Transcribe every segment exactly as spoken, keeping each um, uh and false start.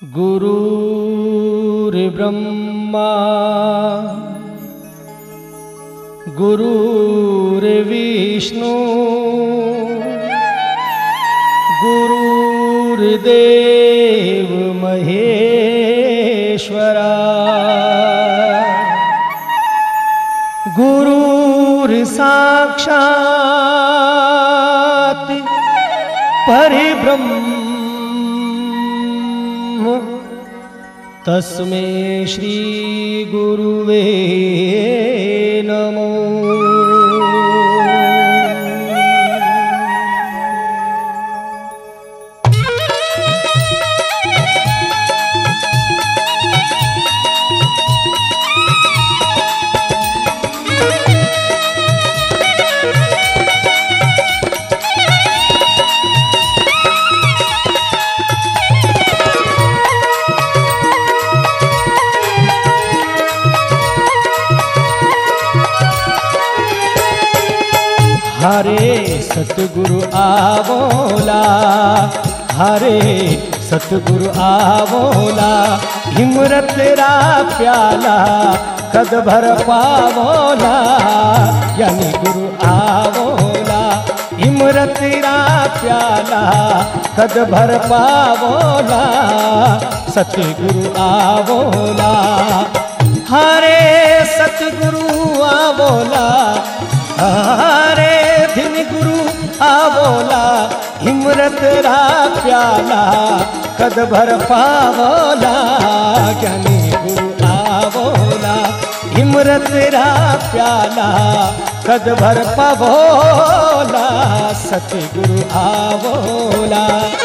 गुरुर्ब्रह्मा गुरुर्विष्णु गुरुर्देव महेश्वरा गुरुर्साक्षात् परब्रह्म तस्मै श्री गुरुवे नमो। हरे सतगुरु आवोला, हरे सतगुरु आवोला, हिम्मत रा प्याला कद भर पावोला। यानी गुरु आवोला, हिम्मत रा प्याला कद भर पावोला। सतगुरु आवोला, हरे सतगुरु आवोला, हरे दिन गुरु आवोला, हिम्मत रा प्याला कद भर पावोला। ज्ञानी गुरु आवोला, हिम्मत रा प्याला कद भर पावोला। सतगुरु आवोला,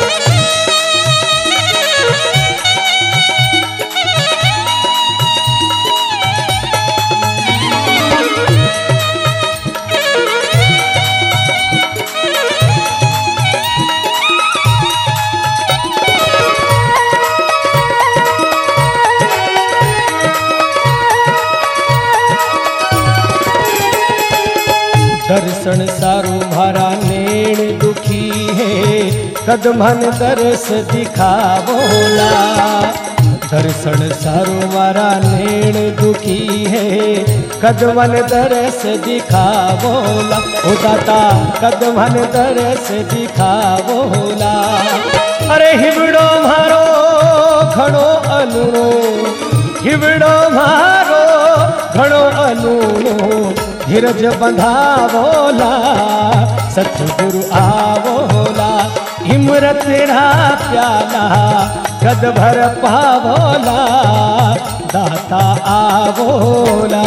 दर्शन सारू मारा नेण दुखी है, कद मन दर्श दिखावोला। दर्शन सारू मारा नेण दुखी है, कद मन दर्श दिखावोला। ओ दाता कद मन दर्श दिखावोला। अरे हिवड़ो मारो घणो अनूनो, हिवड़ो मारो घणो अनूनो, धीरज बंधावोला। सतगुरु आवोला, हिम्मत रा प्याला कद भर पावोला। दाता आवोला,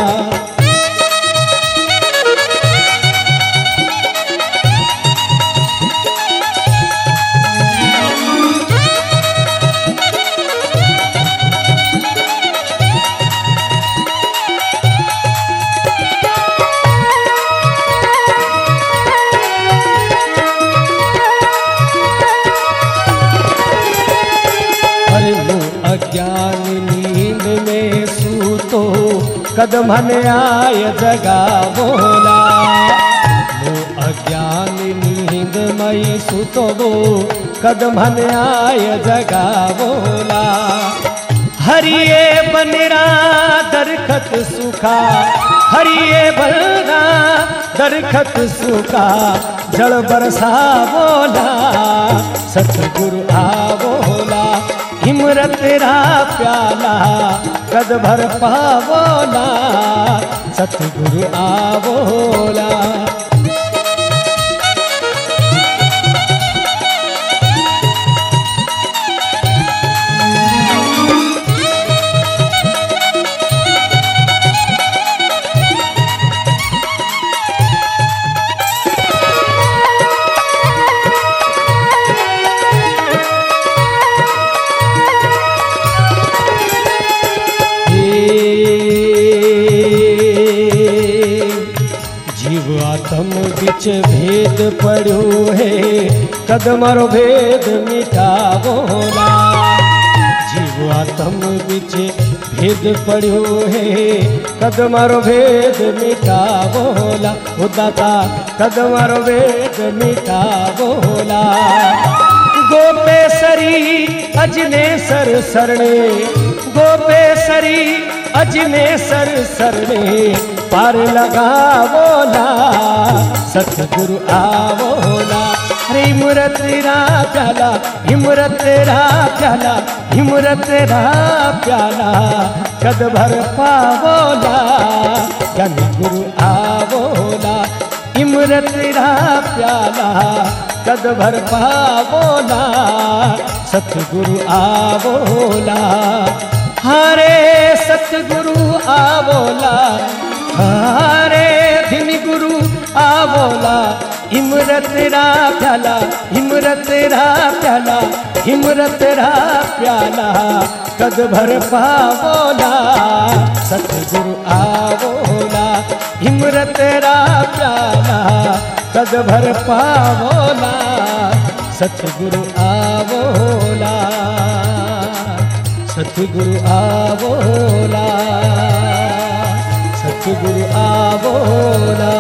अज्ञान नींद में सूतो कद मन आय जगावोला। वो अज्ञान नींद में सूतो कद मन आय जगावोला। हरिये बनरा दरखत सूखा, हरिये बनरा दरखत सूखा, जल बरसावोला। सतगुरु आवोला, हिम्मत रा प्याला कद भर पावोला। सतगुरु आवोला, आत्म बिच भेद पड़ो है, कद मारो भेद मिटावोला। जीव आत्म बिच भेद पड़ो है, कद मारो भेद मिटावोला। ओ दाता कद मारो भेद मिटावोला। गोपेसरी अजने सर सरणे, गोपेसरी अजने सर सरणे, पार लगावोला सतगुरु आवोला। अरे हिमरत रा प्याला, हिमरत रा प्याला, हिमरत रा प्याला, कद भर पावोला ज्ञानी गुरु आवोला। हिमरत रा प्याला, कद भर पावोला सतगुरु आवोला। हरे सतगुरु आवोला, हरे धिन गुरु आवोला। हिमरत रा प्याला, हिमरत रा प्याला, हिमरत रा प्याला, कद भर पावोला सतगुरु आवोला। हिमरत रा प्याला, कद भर पावोला सतगुरु आवोला, सतगुरु आवोला, सतगुरु आवोला।